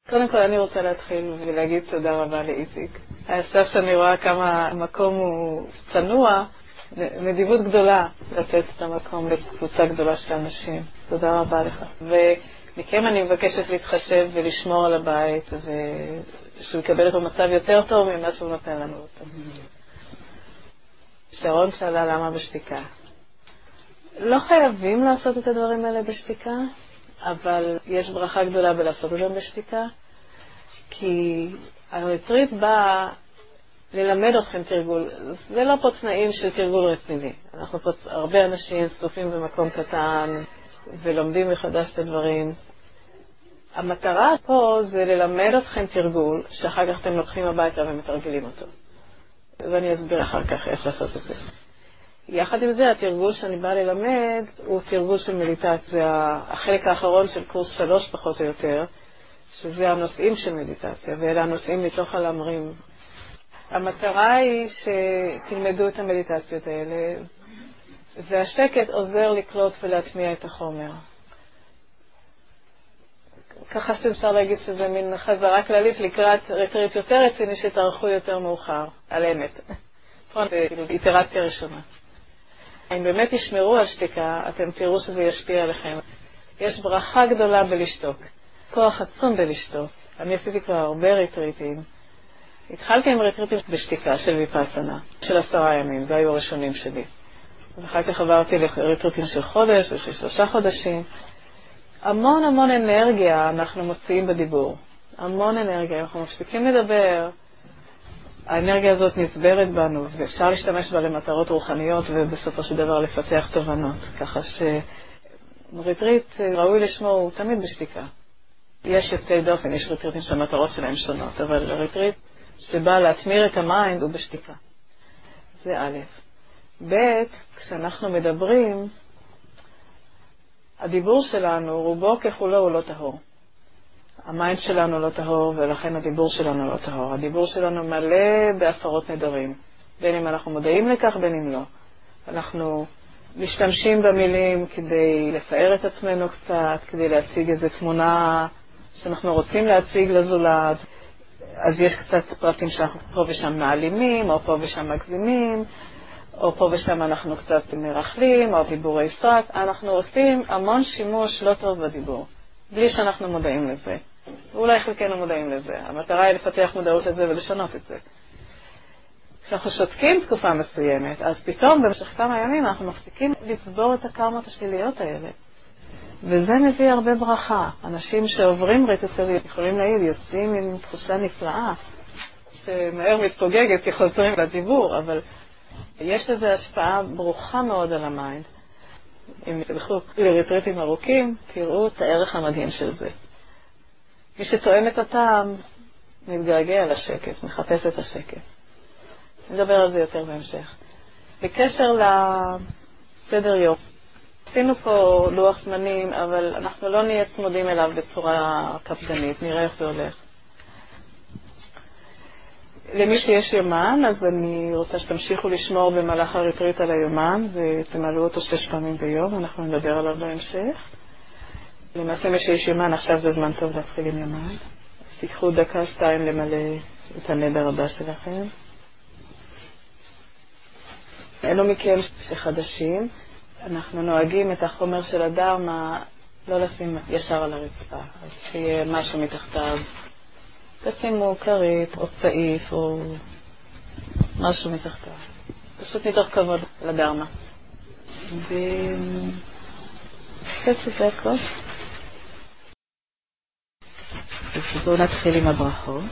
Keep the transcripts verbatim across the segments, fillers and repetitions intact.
קודם כל אני רוצה להתחיל ולהגיד תודה רבה לאיציק. עכשיו שאני רואה כמה המקום הוא צנוע, נדיבות גדולה לתת את המקום לקבוצה גדולה של אנשים. תודה רבה לך. ומכם אני מבקשת להתחשב ולשמור על הבית, ושהוא יקבל את המצב יותר טוב ממה שהוא נותן לנו אותו. שרון שאלה למה בשתיקה. לא חייבים לעשות את הדברים האלה בשתיקה, אבל יש ברכה גדולה בלעשות אותם בשתיקה, כי הריטריט בא ללמד אתכם תרגול. זה לא פה תנאים של תרגול רציני. אנחנו פה הרבה אנשים צופים במקום קטן ולומדים מחדש את הדברים. המטרה פה זה ללמד אתכם תרגול שאחר כך אתם לוקחים הביתה ומתרגלים אותו. ואני אסביר אחר כך איך לעשות את זה. יחד עם זה, התרגול שאני באה ללמד הוא תרגול של מדיטציה, החלק האחרון של קורס שלוש פחות או יותר, שזה הנושאים של מדיטציה, ואלה הנושאים מתוך הלמרים. המטרה היא שתלמדו את המדיטציות האלה, והשקט עוזר לקלוט ולהטמיע את החומר. ככה שאפשר להגיד שזה מין חזרה כללית לקראת רטריט יותר רציני שתערכו יותר מאוחר, על אמת. זה איטרציה ראשונה. אם באמת תשמרו על שתיקה, אתם תראו שזה ישפיע עליכם. יש ברכה גדולה בלשתוק, כוח עצום בלשתוק. אני עשיתי כבר הרבה רטריטים. התחלתי עם רטריטים בשתיקה של ויפאסנה, של עשרה ימים, זה היו הראשונים שלי. ואחר כך עברתי לרטריטים של חודש ושל שלושה חודשים. המון המון אנרגיה אנחנו מוציאים בדיבור. המון אנרגיה, אנחנו מפסיקים לדבר. האנרגיה הזאת נסברת בנו, ואפשר להשתמש בה למטרות רוחניות, ובסופו של דבר לפתח תובנות. ככה שריטריט ראוי לשמו הוא תמיד בשתיקה. יש יוצאי דופן, יש ריטריטים שהמטרות שלהם שונות, אבל ריטריט שבא להתמיר את המיינד הוא בשתיקה. זה א'. ב', כשאנחנו מדברים, הדיבור שלנו, רובו ככולו הוא לא טהור. המיינד שלנו לא טהור, ולכן הדיבור שלנו לא טהור. הדיבור שלנו מלא בהפרות נדרים, בין אם אנחנו מודעים לכך, בין אם לא. אנחנו משתמשים במילים כדי לפאר את עצמנו קצת, כדי להציג איזו תמונה שאנחנו רוצים להציג לזולת. אז יש קצת פרטים שאנחנו פה ושם מעלימים, או פה ושם מגזימים, או פה ושם אנחנו קצת מרחלים, או דיבורי סרק. אנחנו עושים המון שימוש לא טוב בדיבור, בלי שאנחנו מודעים לזה. ואולי חלקנו מודעים לזה. המטרה היא לפתח מודעות לזה ולשנות את זה. כשאנחנו שותקים תקופה מסוימת, אז פתאום במשך כמה ימים אנחנו מפסיקים לצבור את הקרמות השליליות האלה. וזה מביא הרבה ברכה. אנשים שעוברים ריטריט יכולים להעיד, יוצאים עם תחושה נפלאה, שמהר מתפוגגת כי חוזרים לדיבור, אבל יש לזה השפעה ברוכה מאוד על המיינד. אם תלכו לריטריטים ארוכים, תראו את הערך המדהים של זה. מי שטועם את הטעם, מתגעגע לשקט, מחפש את השקט. נדבר על זה יותר בהמשך. בקשר לסדר יום, עשינו פה לוח זמנים, אבל אנחנו לא נהיה צמודים אליו בצורה קפדנית, נראה איך זה הולך. למי שיש יומן, אז אני רוצה שתמשיכו לשמור במהלך הריטריט על היומן, ותמלאו אותו שש פעמים ביום, אנחנו נדבר עליו בהמשך. למעשה מי שיש יומן, עכשיו זה זמן טוב להתחיל עם יומן. אז תיקחו דקה שתיים למלא את הנדר הבא שלכם. אלו מכם שחדשים, אנחנו נוהגים את החומר של הדרמה לא לשים ישר על הרצפה, אז שיהיה משהו מתחתיו. תשימו כרית או צעיף או משהו מתחתיו. פשוט מתוך כבוד לדרמה. וחצי דקות. אז בואו נתחיל עם הברכות.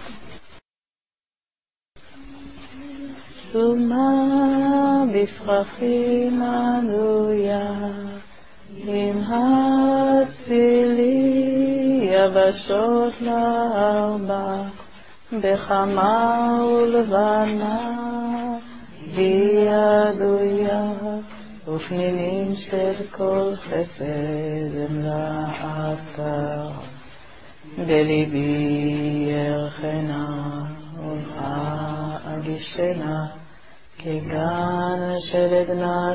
שומה בפרחים ענויה, עם הצילי יבשות לארבע, בחמה ולבנה, בידויה, ופנינים של כל חסד אמלאתה. בליבי ירחנה ולאגישנה, כגן של עדנה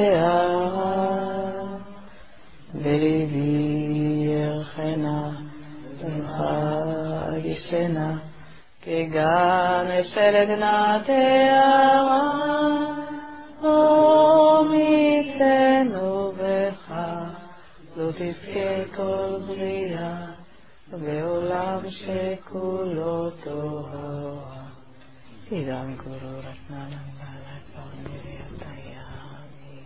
כהרה. בליבי ירחנה ולאגישנה, תשנה, כגן אשתלת נעתרה, אור מיתנו בך, לא תזכה כל בריאה, בעולם שכולו טהרה. אידם גורו רטננן בעלת פרמיריית הימי.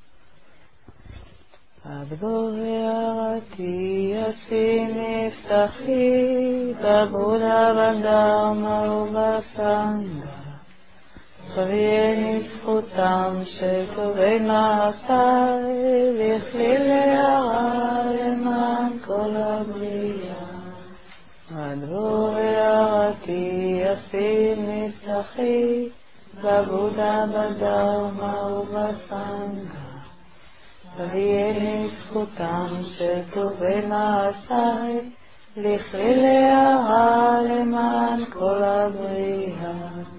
אדבור הערתי ישים נפתחי, בבודה בדרמה ובסנגה. חבייני זכותם של טובי מעשי, לכלי להרע למען כל הבריאה. אדבור הערתי ישים נפתחי, בבודה בדרמה ובסנגה. חבייני זכותם של טובי מעשי, לכלי להרע למען כל הבריאה.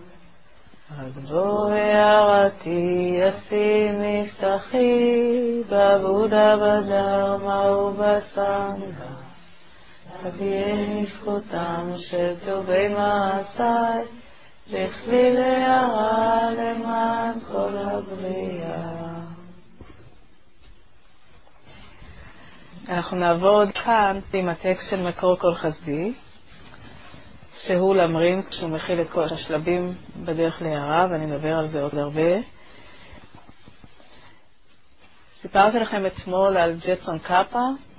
אדבור הערתי ישים נפתחי, בבודה בדרמה ובסנגה. חבייני זכותם של טובי מעשי, לכלי להרע למען כל הבריאה. אנחנו נעבוד כאן עם הטקסט של מקור כל חסדי, שהוא למרים, שהוא מכיל את כל השלבים בדרך להרע, ואני מדבר על זה עוד הרבה. סיפרתי לכם אתמול על ג'טסון קאפה,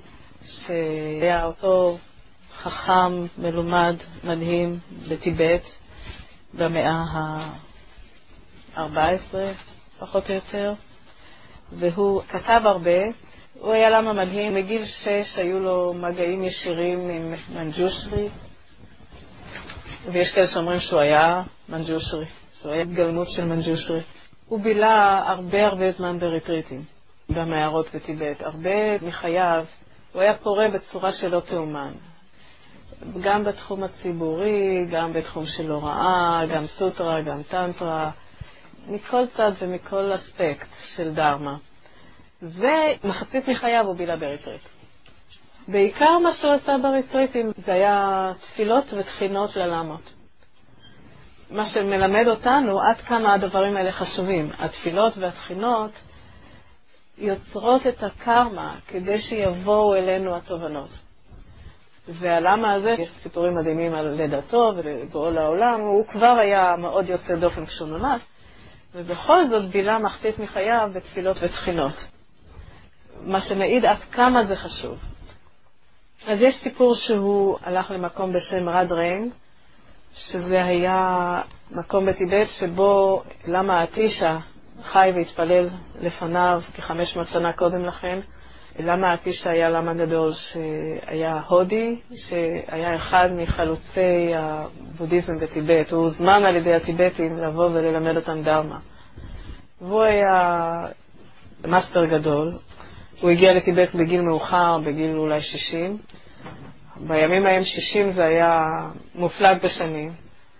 שהיה אותו חכם מלומד מדהים בטיבט במאה ה-ארבע עשרה, פחות או יותר, והוא כתב הרבה. הוא היה למה מדהים, מגיל שש היו לו מגעים ישירים עם מנג'ושרי, ויש כאלה שאומרים שהוא היה מנג'ושרי, שהוא היה התגלמות של מנג'ושרי. הוא בילה הרבה הרבה זמן בריטריטים, במערות בטיבט, הרבה מחייו. הוא היה פורה בצורה שלא תאומן, גם בתחום הציבורי, גם בתחום של הוראה, גם סוטרה, גם טנטרה, מכל צד ומכל אספקט של דרמה. ומחצית מחייו הוא בילה בריטריט. בעיקר מה שהוא עשה בריטריטים זה היה תפילות ותחינות ללמות. מה שמלמד אותנו עד כמה הדברים האלה חשובים. התפילות והתחינות יוצרות את הקרמה כדי שיבואו אלינו התובנות. והלמה הזה, יש סיפורים מדהימים על לידתו ובעול העולם, הוא כבר היה מאוד יוצא דופן כשהוא נולד, ובכל זאת בילה מחצית מחייו בתפילות ותחינות. מה שמעיד עד כמה זה חשוב. אז יש סיפור שהוא הלך למקום בשם רד ריין, שזה היה מקום בטיבט שבו למה עתישה חי והתפלל לפניו כ-חמש מאות שנה קודם לכן. למה עתישה היה למה גדול שהיה הודי, שהיה אחד מחלוצי הבודהיזם בטיבט. הוא הוזמן על ידי הטיבטים לבוא וללמד אותם דרמה. והוא היה מאסטר גדול. הוא הגיע לטיבט בגיל מאוחר, בגיל אולי שישים. בימים ההם שישים זה היה מופלג בשנים.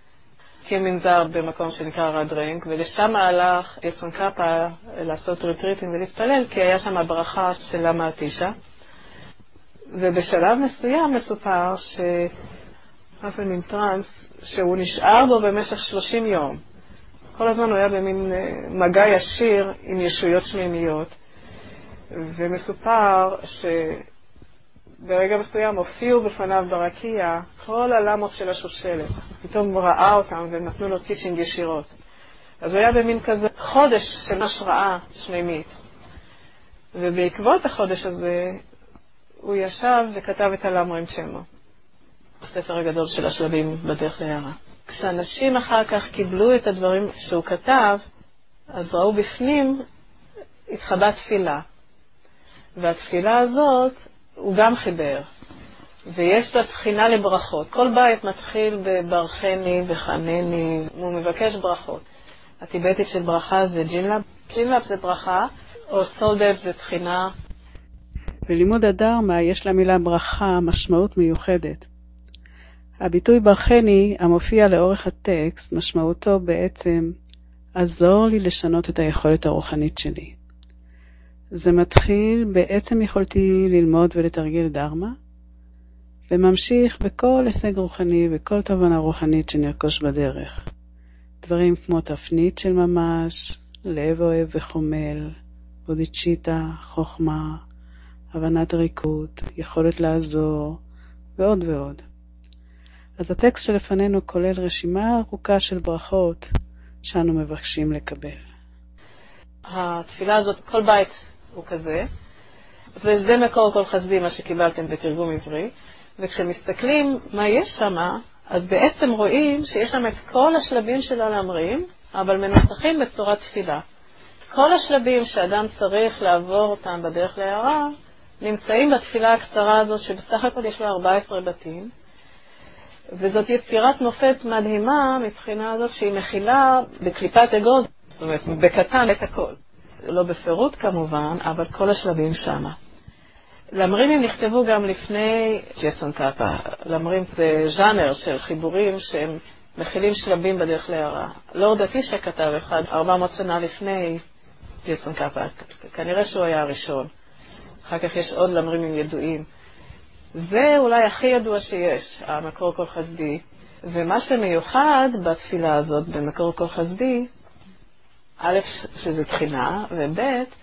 כמנזר במקום שנקרא רד ריין, ולשם הלך ג'טסון קאפה לעשות ריטריטים ולהתפלל, כי היה שם הברכה של למה עתישה. ובשלב מסוים מסופר שנכנס למין טרנס שהוא נשאר בו במשך שלושים יום. כל הזמן הוא היה במין מגע ישיר עם ישויות שמימיות. ומסופר שברגע מסוים הופיעו בפניו ברקיע כל הלמות של השושלת. פתאום הוא ראה אותם והם נתנו לו טיצ'ינג ישירות. אז הוא היה במין כזה חודש של השראה שמימית. ובעקבות החודש הזה הוא ישב וכתב את הלמרים צ'מו, הספר הגדול של השלבים בדרך להרע. כשאנשים אחר כך קיבלו את הדברים שהוא כתב, אז ראו בפנים התחבאה תפילה. והתפילה הזאת הוא גם חיבר. ויש בה תחינה לברכות. כל בית מתחיל בברכני וחנני, הוא מבקש ברכות. הטיבטית של ברכה זה ג'ינלאפ. ג'ינלאפ זה ברכה, או סולדב זה תחינה. בלימוד הדרמה יש למילה ברכה משמעות מיוחדת. הביטוי ברכני המופיע לאורך הטקסט משמעותו בעצם עזור לי לשנות את היכולת הרוחנית שלי. זה מתחיל בעצם יכולתי ללמוד ולתרגל דרמה, וממשיך בכל הישג רוחני וכל תובנה רוחנית שנרכוש בדרך. דברים כמו תפנית של ממש, לב אוהב וחומל, בודיצ'יטה, חוכמה, הבנת ריקוד, יכולת לעזור, ועוד ועוד. אז הטקסט שלפנינו כולל רשימה ארוכה של ברכות שאנו מבקשים לקבל. התפילה הזאת, כל בית הוא כזה, וזה מקור כל חסדי מה שקיבלתם בתרגום עברי, וכשמסתכלים מה יש שם, אז בעצם רואים שיש שם את כל השלבים של הלמרים, אבל מנוסחים בצורת תפילה. כל השלבים שאדם צריך לעבור אותם בדרך להערה, נמצאים בתפילה הקצרה הזאת, שבסך הכל יש לה ארבעה עשר בתים, וזאת יצירת מופת מדהימה מבחינה הזאת שהיא מכילה בקליפת אגוז, זאת אומרת, בקטן את הכל. לא בפירוט כמובן, אבל כל השלבים שם. למרימים נכתבו גם לפני ג'ייסון קאפה. למרים זה ז'אנר של חיבורים שהם מכילים שלבים בדרך להערה. לורד אטישה כתב אחד ארבע מאות שנה לפני ג'ייסון קאפה. כנראה שהוא היה הראשון. אחר כך יש עוד למרימים ידועים. זה אולי הכי ידוע שיש, המקור כל חסדי. ומה שמיוחד בתפילה הזאת, במקור כל חסדי, א', שזה תחינה, וב',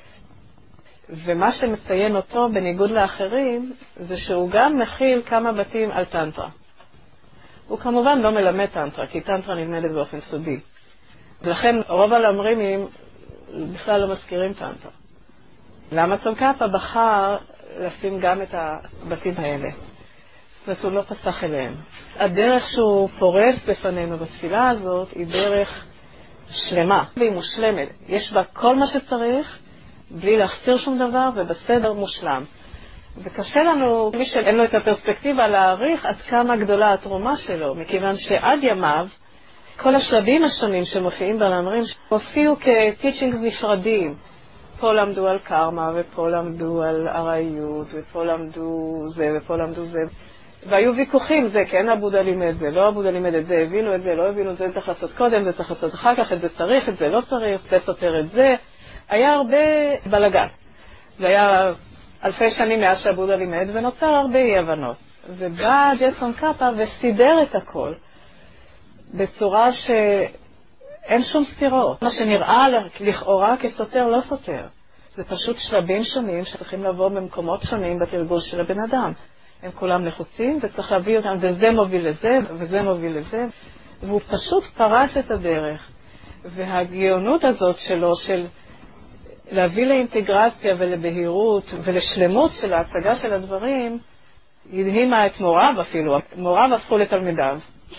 ומה שמציין אותו בניגוד לאחרים, זה שהוא גם מכיל כמה בתים על טנטרה. הוא כמובן לא מלמד טנטרה, כי טנטרה נלמדת באופן סודי. ולכן רוב הלמרימים בכלל לא מזכירים טנטרה. למה צונקאפה בחר לשים גם את הבתים האלה? זאת אומרת, הוא לא פסח אליהם. הדרך שהוא פורס בפנינו בתפילה הזאת היא דרך שלמה, והיא מושלמת. יש בה כל מה שצריך, בלי להחסיר שום דבר, ובסדר מושלם. וקשה לנו, מי שאין לו את הפרספקטיבה, להעריך עד כמה גדולה התרומה שלו, מכיוון שעד ימיו, כל השלבים השונים שמופיעים בלמרים, הופיעו כ-teachings נפרדים. פה למדו על קרמה, ופה למדו על ארעיות, ופה למדו זה, ופה למדו זה. והיו ויכוחים, זה כן הבודה לימד זה, לא הבודה לימד את זה, הבינו את זה, לא הבינו את זה, צריך לעשות קודם, זה צריך לעשות אחר כך, את זה צריך, את זה לא צריך, זה סותר את זה. היה הרבה בלגן. זה היה אלפי שנים מאז שהבודה לימד, ונוצר הרבה אי הבנות. ובא ג'ייסון קאפה וסידר את הכל, בצורה שאין שום סתירות. מה שנראה לכאורה כסותר לא סותר. זה פשוט שלבים שונים שצריכים לבוא במקומות שונים בתרגול של הבן אדם. הם כולם נחוצים, וצריך להביא אותם, וזה מוביל לזה, וזה מוביל לזה, והוא פשוט פרס את הדרך. והגאונות הזאת שלו, של להביא לאינטגרציה ולבהירות ולשלמות של ההצגה של הדברים, הדהימה את מוריו אפילו. מוריו הפכו לתלמידיו.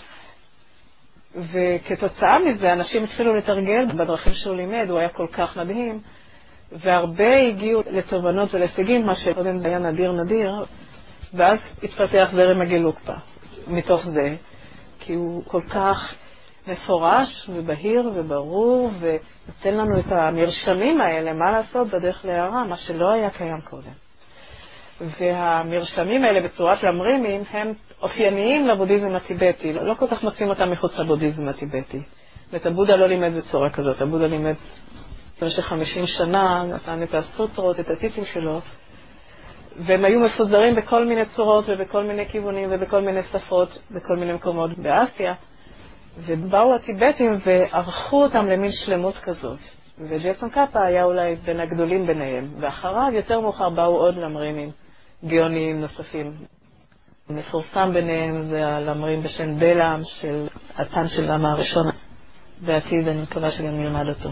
וכתוצאה מזה, אנשים התחילו לתרגל בדרכים שהוא לימד, הוא היה כל כך מדהים, והרבה הגיעו לתובנות ולהישגים, מה שקודם זה היה נדיר נדיר, ואז התפתח זרם הגלוקפה מתוך זה, כי הוא כל כך מפורש ובהיר וברור, ונותן לנו את המרשמים האלה, מה לעשות בדרך להערה, מה שלא היה קיים קודם. והמרשמים האלה בצורת למרימים הם אופייניים לבודהיזם הטיבטי, לא כל כך מוצאים אותם מחוץ לבודהיזם הטיבטי. ואת הבודה לא לימד בצורה כזאת, הבודה לימד במשך חמישים שנה, נתן את הסוטרות, את הטיפים שלו, והם היו מפוזרים בכל מיני צורות ובכל מיני כיוונים ובכל מיני שפות, בכל מיני מקומות באסיה, ובאו הטיבטים וערכו אותם למין שלמות כזאת. וג'ייסון קאפה היה אולי בין הגדולים ביניהם, ואחריו יותר מאוחר באו עוד למרימים גאוניים נוספים. מפורסם ביניהם זה הלמרים בשם דלם של התן של למה הראשון. בעתיד אני מקווה שגם נלמד אותו.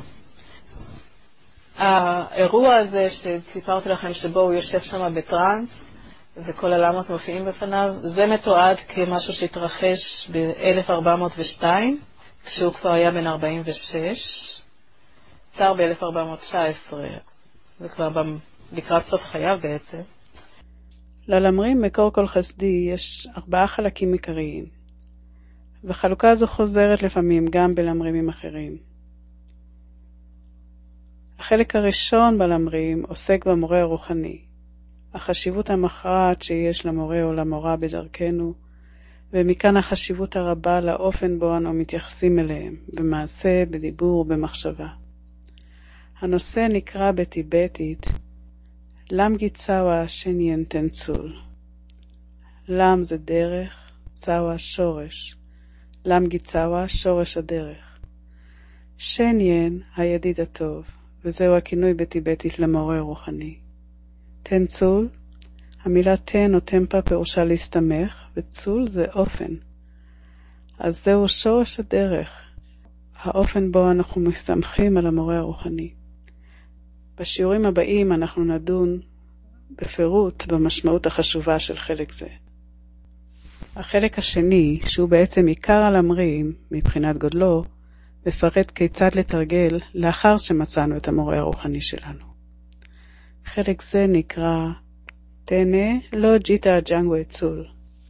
האירוע הזה שסיפרתי לכם שבו הוא יושב שם בטרנס וכל הלמות מופיעים בפניו, זה מתועד כמשהו שהתרחש ב-אלף ארבע מאות ושתיים, כשהוא כבר היה בן ארבעים ושש, צר ב-אלף ארבע מאות תשע עשרה, זה כבר לקראת סוף חייו בעצם. ללמרים מקור כל חסדי יש ארבעה חלקים עיקריים, וחלוקה הזו חוזרת לפעמים גם בלמרימים אחרים. החלק הראשון בלמרים עוסק במורה הרוחני, החשיבות המכרעת שיש למורה או למורה בדרכנו, ומכאן החשיבות הרבה לאופן בו אנו מתייחסים אליהם, במעשה, בדיבור ובמחשבה. הנושא נקרא בטיבטית למגי צאווה שניאן תנצול. למ זה דרך, צאווה שורש. למ גיצאווה שורש הדרך. שניין הידיד הטוב, וזהו הכינוי בטיבטית למורה רוחני. תן צול, המילה תן או טמפה פירושה להסתמך, וצול זה אופן. אז זהו שורש הדרך, האופן בו אנחנו מסתמכים על המורה הרוחני. בשיעורים הבאים אנחנו נדון בפירוט במשמעות החשובה של חלק זה. החלק השני, שהוא בעצם עיקר הלמרים מבחינת גודלו, מפרט כיצד לתרגל לאחר שמצאנו את המורה הרוחני שלנו. חלק זה נקרא תנה לא ג'יטה ג'נגו אצול.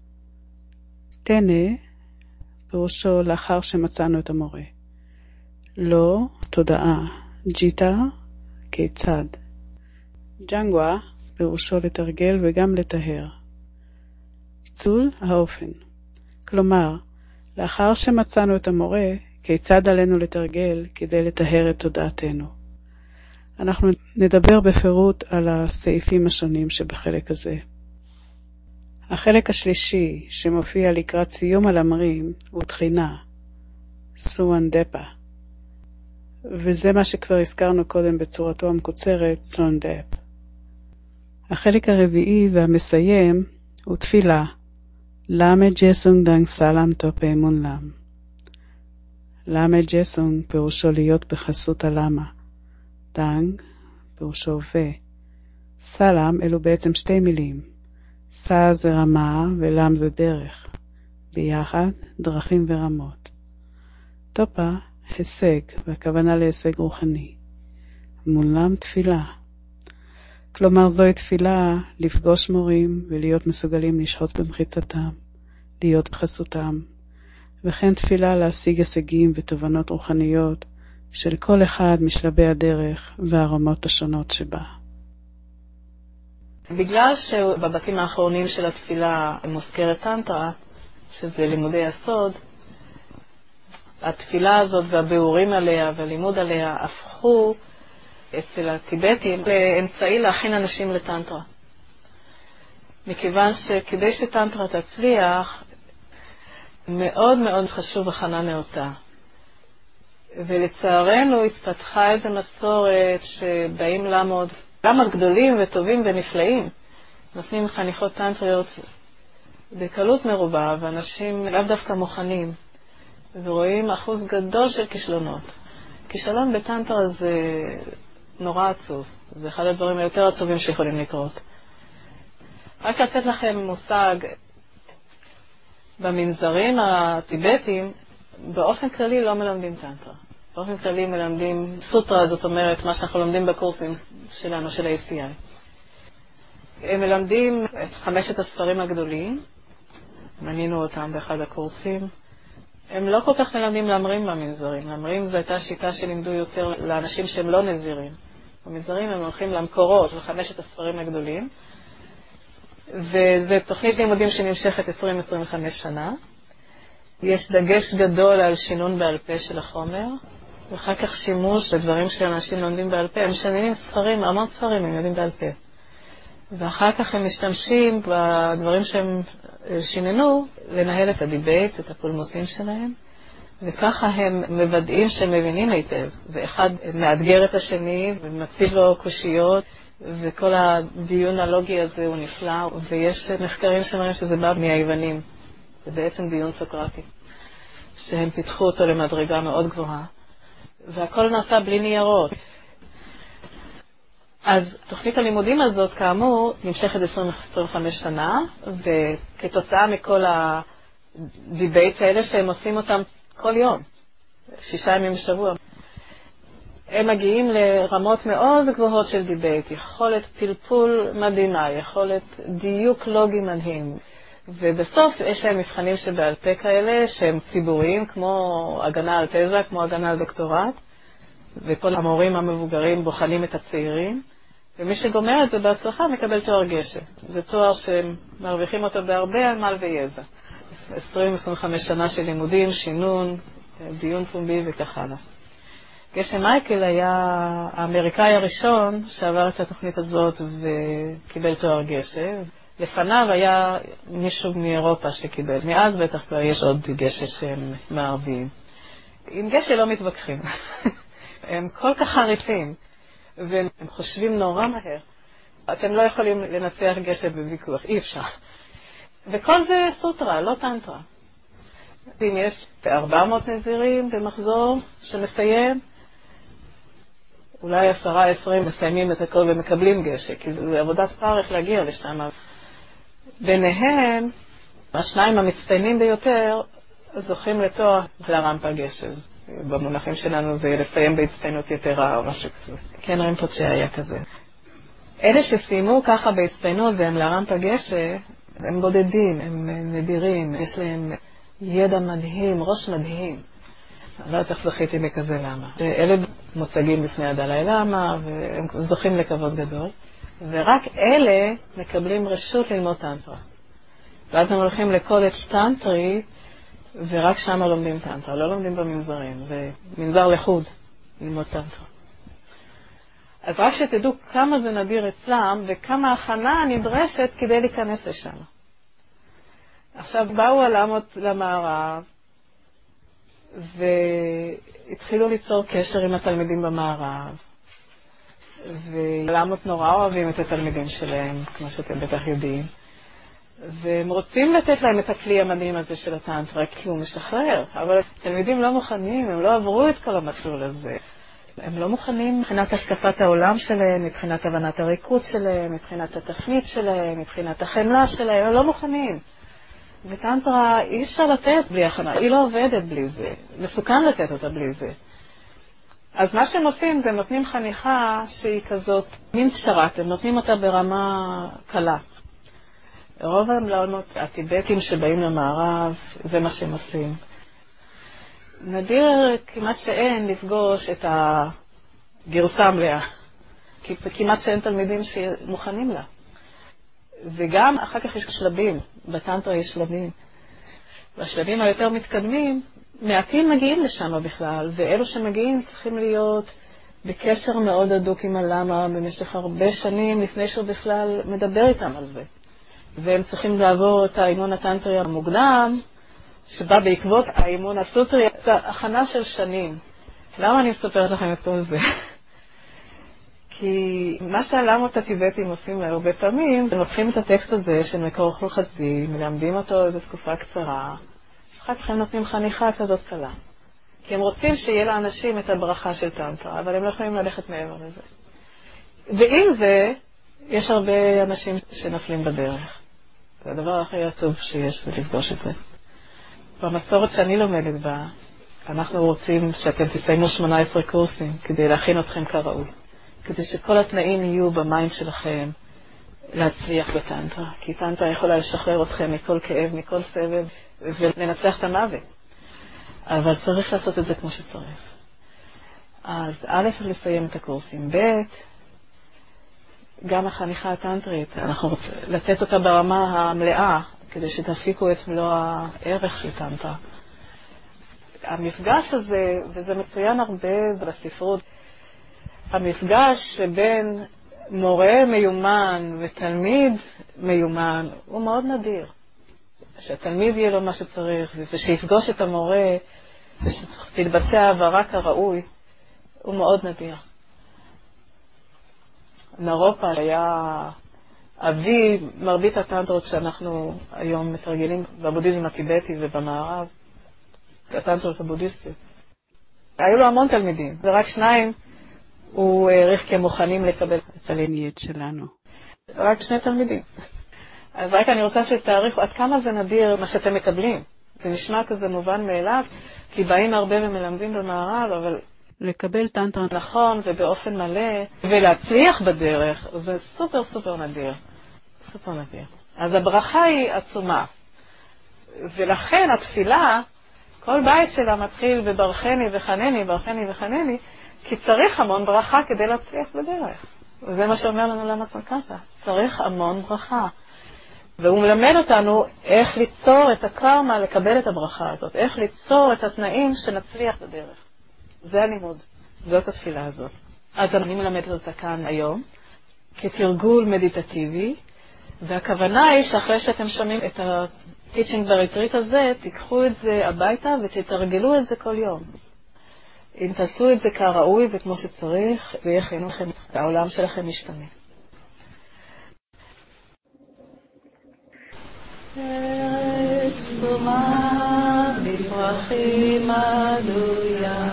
תנה פירושו לאחר שמצאנו את המורה. לא תודעה, ג'יטה כיצד. ג'נגווה פירושו לתרגל וגם לטהר. צול האופן. כלומר, לאחר שמצאנו את המורה, כיצד עלינו לתרגל כדי לטהר את תודעתנו. אנחנו נדבר בפירוט על הסעיפים השונים שבחלק הזה. החלק השלישי שמופיע לקראת סיום הלמרים הוא תחינה, סואנדפה. וזה מה שכבר הזכרנו קודם בצורתו המקוצרת, סונדפ. החלק הרביעי והמסיים הוא תפילה, למה ג'סונג דנג סלם טופה אמון לם. למה ג'סונג פירושו להיות בחסות הלמה. דנג פירושו ו. סלם אלו בעצם שתי מילים. סא זה רמה ולם זה דרך. ביחד דרכים ורמות. טופה הישג, והכוונה להישג רוחני. מולם תפילה. כלומר זוהי תפילה לפגוש מורים ולהיות מסוגלים לשהות במחיצתם, להיות בחסותם, וכן תפילה להשיג הישגים ותובנות רוחניות של כל אחד משלבי הדרך והרמות השונות שבה. בגלל שבבתים האחרונים של התפילה מוזכרת טנטרה, שזה לימודי הסוד, התפילה הזאת והביאורים עליה והלימוד עליה הפכו אצל הטיבטים לאמצעי להכין אנשים לטנטרה. מכיוון שכדי שטנטרה תצליח, מאוד מאוד חשוב הכנה נאותה. ולצערנו התפתחה איזו מסורת שבאים לעמוד, למות גדולים וטובים ונפלאים, נותנים חניכות טנטריות בקלות מרובה, ואנשים לאו דווקא מוכנים, ורואים אחוז גדול של כישלונות. כישלון בטנטרה זה נורא עצוב, זה אחד הדברים היותר עצובים שיכולים לקרות. רק לתת לכם מושג, במנזרים הטיבטיים באופן כללי לא מלמדים טנטרה. באופן כללי מלמדים סוטרה, זאת אומרת מה שאנחנו לומדים בקורסים שלנו של ה-איי סי איי. הם מלמדים את חמשת הספרים הגדולים, מנינו אותם באחד הקורסים. הם לא כל כך מלמדים למרים במנזרים. למרים זו הייתה שיטה שלימדו יותר לאנשים שהם לא נזירים. במנזרים הם הולכים למקורות, לחמשת הספרים הגדולים. וזו תוכנית לימודים שנמשכת עשרים עד עשרים וחמש שנה. יש דגש גדול על שינון בעל פה של החומר, ואחר כך שימוש בדברים שאנשים לומדים בעל פה. הם משננים ספרים, המון ספרים הם יודעים בעל פה. ואחר כך הם משתמשים בדברים שהם שיננו לנהל את הדיבייט, את הפולמוסים שלהם, וככה הם מוודאים שהם מבינים היטב. ואחד מאתגר את השני ומציב לו קושיות, וכל הדיון הלוגי הזה הוא נפלא, ויש מחקרים שמראים שזה בא מהיוונים. זה בעצם דיון סוקרטי, שהם פיתחו אותו למדרגה מאוד גבוהה, והכל נעשה בלי ניירות. אז תוכנית הלימודים הזאת, כאמור, נמשכת עשרים עד עשרים וחמש שנה, וכתוצאה מכל הדיבייט האלה שהם עושים אותם כל יום, שישה ימים בשבוע, הם מגיעים לרמות מאוד גבוהות של דיבייט, יכולת פלפול מדהימה, יכולת דיוק לוגי מדהים. ובסוף יש להם מבחנים שבעל פה כאלה, שהם ציבוריים, כמו הגנה על תזה, כמו הגנה על דוקטורט, וכל המורים המבוגרים בוחנים את הצעירים, ומי שגומר את זה בהצלחה מקבל תואר גשם. זה תואר שהם מרוויחים אותו בהרבה עמל ויזע. עשרים עד עשרים וחמש שנה של לימודים, שינון, דיון פומבי וכך הלאה. גשם מייקל היה האמריקאי הראשון שעבר את התוכנית הזאת וקיבל תואר גשם. לפניו היה מישהו מאירופה שקיבל. מאז בטח כבר יש עוד גשי שהם מערביים. עם גשי לא מתווכחים. הם כל כך חריפים, והם חושבים נורא מהר. אתם לא יכולים לנצח גשי בוויכוח, אי אפשר. וכל זה סוטרה, לא טנטרה. אם יש ארבע מאות נזירים במחזור שמסיים, אולי עשרה עשרים מסיימים את הכל ומקבלים גשי, כי זה עבודת פרך להגיע לשם. ביניהם, השניים המצטיינים ביותר זוכים לתואר לרמפה גשז. במונחים שלנו זה לסיים בהצטיינות יתרה או משהו כזה. כן, רינפוצ'ה היה כזה. אלה שסיימו ככה בהצטיינות והם לרמפה גשי, הם בודדים, הם נדירים, יש להם ידע מדהים, ראש מדהים. אני לא יודעת איך זכיתי לכזה למה. אלה מוצגים בפני הדלאי למה, והם זוכים לכבוד גדול. ורק אלה מקבלים רשות ללמוד טנטרה. ואז הם הולכים לקולג' טנטרי, ורק שם לומדים טנטרה. לא לומדים במנזרים, זה מנזר לחוד ללמוד טנטרה. אז רק שתדעו כמה זה נדיר אצלם, וכמה הכנה נדרשת כדי להיכנס לשם. עכשיו באו הלמות למערב, והתחילו ליצור קשר עם התלמידים במערב. ולמות נורא אוהבים את התלמידים שלהם, כמו שאתם בטח יודעים. והם רוצים לתת להם את הכלי המדהים הזה של הטנטרה, כי הוא משחרר. אבל התלמידים לא מוכנים, הם לא עברו את כל המסלול הזה. הם לא מוכנים מבחינת השקפת העולם שלהם, מבחינת הבנת הריקות שלהם, מבחינת התפנית שלהם, מבחינת החמלה שלהם, הם לא מוכנים. וטנטרה אי אפשר לתת בלי הכנה, היא לא עובדת בלי זה. מסוכן לתת אותה בלי זה. אז מה שהם עושים זה נותנים חניכה שהיא כזאת מין פשרת, הם נותנים אותה ברמה קלה. רוב העולמות הטיבטים שבאים למערב, זה מה שהם עושים. נדיר כמעט שאין לפגוש את הגרסה המלאה, כי כמעט שאין תלמידים שמוכנים לה. וגם אחר כך יש שלבים, בטנטרה יש שלבים. והשלבים היותר מתקדמים, מעטים מגיעים לשם בכלל, ואלו שמגיעים צריכים להיות בקשר מאוד הדוק עם הלמה במשך הרבה שנים לפני שהוא בכלל מדבר איתם על זה. והם צריכים לעבור את האימון הטנטרי המוקדם, שבא בעקבות האימון הסוטרי, זה הכנה של שנים. למה אני מספרת לכם את כל זה? כי מה שהלמות הטיבטים עושים הרבה פעמים, הם לוקחים את הטקסט הזה של מקור אוכל חסדי, מלמדים אותו איזו תקופה קצרה, אחר כך הם נותנים חניכה כזאת קלה. כי הם רוצים שיהיה לאנשים את הברכה של טנטרה, אבל הם לא יכולים ללכת מעבר לזה. ועם זה, יש הרבה אנשים שנפלים בדרך. זה הדבר הכי עצוב שיש, זה לפגוש את זה. במסורת שאני לומדת בה, אנחנו רוצים שאתם תסיימו שמונה עשרה קורסים כדי להכין אתכם כראוי. כדי שכל התנאים יהיו במיינד שלכם להצליח בטנטרה. כי טנטרה יכולה לשחרר אתכם מכל כאב, מכל סבב, ולנצח את המוות. אבל צריך לעשות את זה כמו שצריך. אז א', לסיים את הקורסים. ב', גם החניכה הטנטרית, אנחנו רוצים לתת אותה ברמה המלאה, כדי שתפיקו את מלוא הערך של טנטרה. המפגש הזה, וזה מצוין הרבה בספרות, המפגש שבין מורה מיומן ותלמיד מיומן הוא מאוד נדיר. שהתלמיד יהיה לו מה שצריך, ושיפגוש את המורה, ושתתבצע העברה כראוי, הוא מאוד נדיר. נרופה היה אבי מרבית הטנטרות שאנחנו היום מתרגלים בבודהיזם הטיבטי ובמערב, הטנטרות הבודהיסטיות. היו לו המון תלמידים, ורק שניים הוא העריך כמוכנים לקבל את הליניאג' שלנו. רק שני תלמידים. אז רק אני רוצה שתעריכו עד כמה זה נדיר מה שאתם מקבלים. זה נשמע כזה מובן מאליו, כי באים הרבה ומלמדים במערב, אבל לקבל טנטרה נכון ובאופן מלא, ולהצליח בדרך, זה סופר סופר נדיר. סופר נדיר. אז הברכה היא עצומה. ולכן התפילה, כל בית שלה מתחיל בברכני וחנני, ברכני וחנני, כי צריך המון ברכה כדי להצליח בדרך. וזה מה שאומר לנו למה צנקתה. צריך המון ברכה. והוא מלמד אותנו איך ליצור את הקרמה לקבל את הברכה הזאת, איך ליצור את התנאים שנצליח בדרך. זה הלימוד, זאת התפילה הזאת. אז אני מלמדת אותה כאן היום, כתרגול מדיטטיבי, והכוונה היא שאחרי שאתם שומעים את הטיצ'ינג בריטריט הזה, תיקחו את זה הביתה ותתרגלו את זה כל יום. אם תעשו את זה כראוי וכמו שצריך, זה יהיה חינוך לכם, העולם שלכם משתנה. ארץ תומה בפרחים עדויה,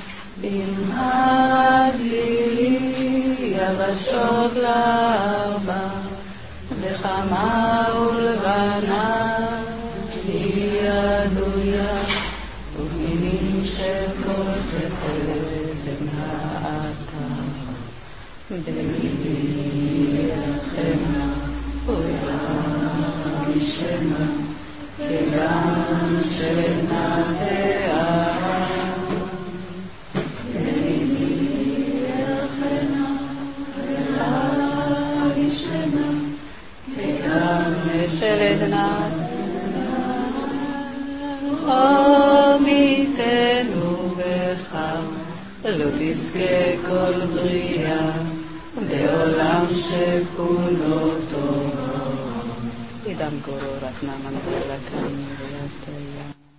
במהזילי יבשות לארבע, בחמה ולבנה היא עדויה, ובמינים של כל חסד למעתה. בליבי החמה ויחם שמה, כגן של עדנה תארה. בליבי החמה ויחם שמה, כגן של עדנה עמיתנו בך, לא תזכה כל בריאה, בעולם שכולו טוב. אידם גורו רק נאמן ולכם ויתיה.